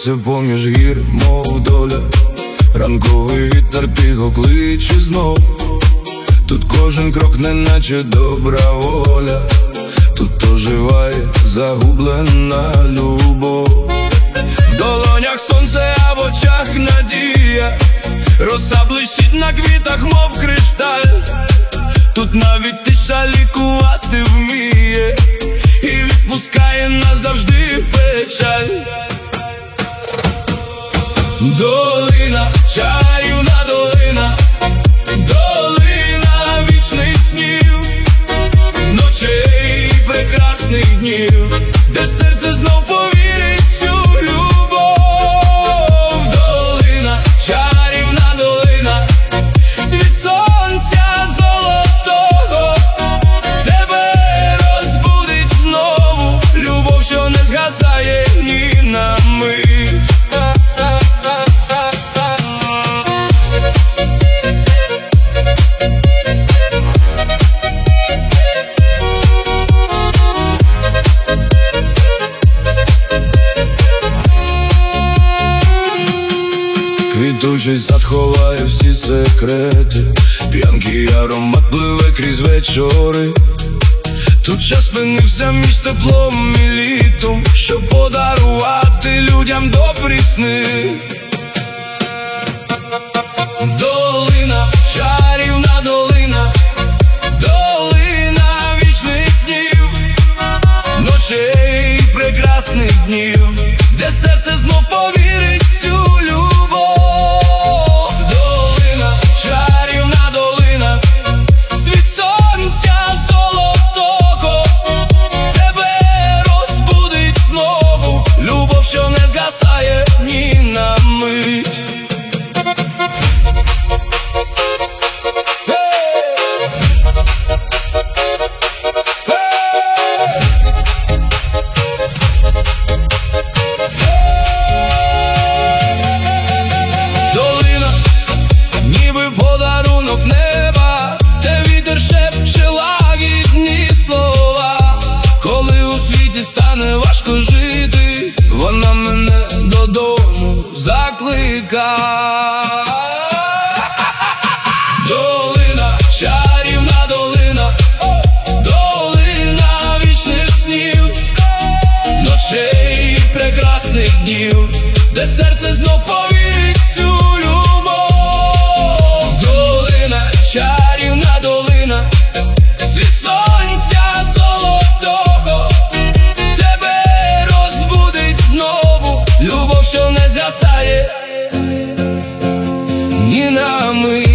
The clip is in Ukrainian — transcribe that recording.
котиться поміж гір, мов доля. Ранковий вітер тихо кличе знов. Тут кожен крок неначе добра воля. Тут оживає загублена любов. В долонях сонце, а в очах надія. Роса блищить на квітах, мов кришталь. Тут навіть тиша лікувати вміє і відпускає назавжди печаль. Долина, чарівна долина, долина вічних снів, ночей прекрасних днів, де серце знов повірить в цю любов. Долина, чарівна долина, світ сонця золотого, тебе розбудить знову любов, що не згасає ні на мить. Квітучий сад ховає всі секрети, п'янкий аромат пливе крізь вечори. Тут час спинився між теплом і літом, щоб подарувати людям добрі сни. Долина, чарівна долина, долина вічних снів, ночей прекрасних днів, де серце знов повірить в цю любов. Долина, чарівна долина, світ сонця золотого, тебе розбудить знову любов, що не згасає ні на мить. Подарунок неба, де вітер шепче лагідні слова. Коли у світі стане важко жити, вона мене додому закликає. Долина, чарівна долина, долина вічних снів, ночей прекрасних днів, де серце знов повірить в цю любов. Чарівна долина, світ сонця золотого, тебе розбудить знову любов, що не згасає ні на мить.